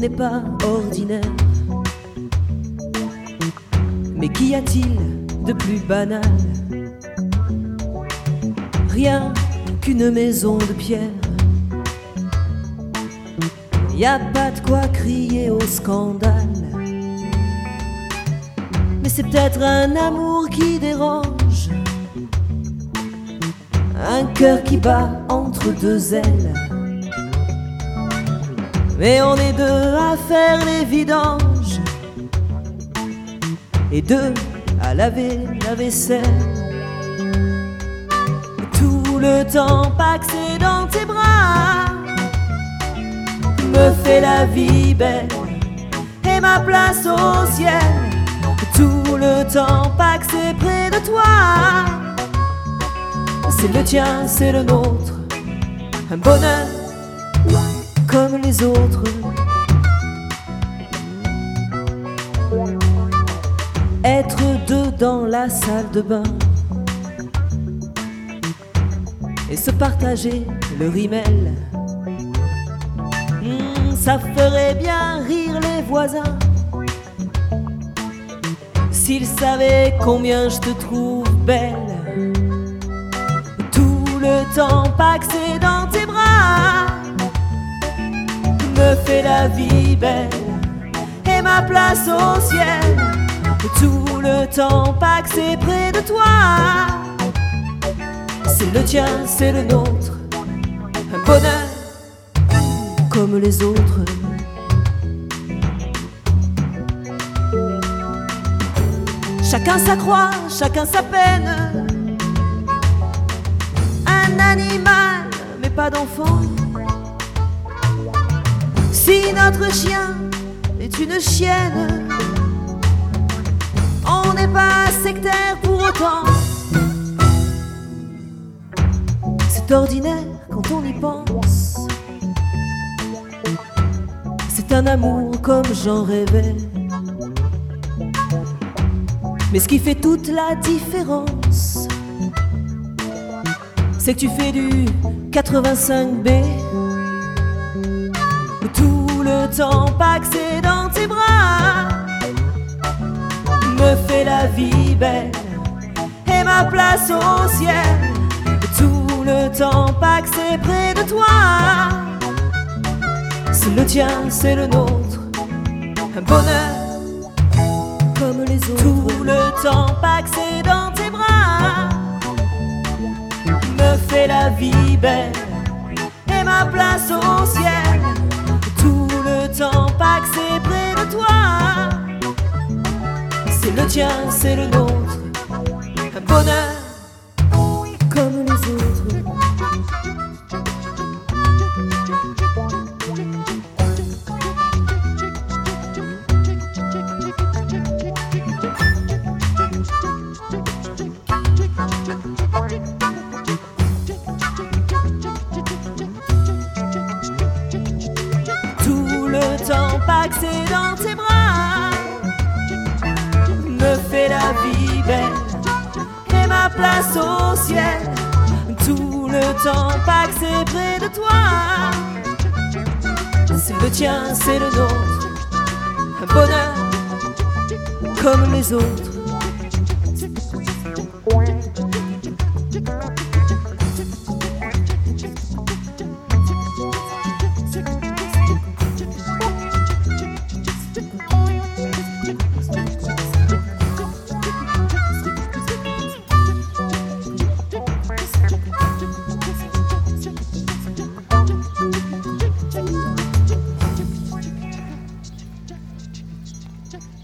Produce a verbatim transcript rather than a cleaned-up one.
n'est pas ordinaire. Mais qu'y a-t-il de plus banal? Rien qu'une maison de pierre. Y a pas de quoi crier au scandale. Mais c'est peut-être un amour qui dérange, un cœur qui bat entre deux ailes. Mais on est deux à faire les vidanges et deux à laver la vaisselle. Tout le temps paxé dans tes bras me fait la vie belle et ma place au ciel. Tout le temps paxé près de toi, c'est le tien, c'est le nôtre, un bonheur comme les autres. Être deux dans la salle de bain et se partager le rimel, mmh, ça ferait bien rire les voisins s'ils savaient combien je te trouve belle. Tout le temps paxé dans tes bras me fait la vie belle et ma place au ciel. Tout le temps paxé près de toi, c'est le tien, c'est le nôtre, un bonheur comme les autres. Chacun sa croix, chacun sa peine. Un animal, mais pas d'enfant. Si notre chien est une chienne, on n'est pas sectaire pour autant. C'est ordinaire quand on y pense. C'est un amour comme j'en rêvais. Mais ce qui fait toute la différence, c'est que tu fais du quatre-vingt-cinq B. Tout le temps paxé dans tes bras me fait la vie belle et ma place au ciel. Tout le temps paxé près de toi, c'est le tien, c'est le nôtre, un bonheur comme les autres. Tout le temps paxé dans tes bras me fait la vie belle et ma place au ciel. Tout le temps paxé près de toi, c'est le tien, c'est le nôtre, un bonheur comme les autres. Tout le temps paxé dans tes bras me fait la vie belle et ma place au ciel. Tout le temps paxé près de toi, c'est le tien, c'est le nôtre, un bonheur comme les autres. Check.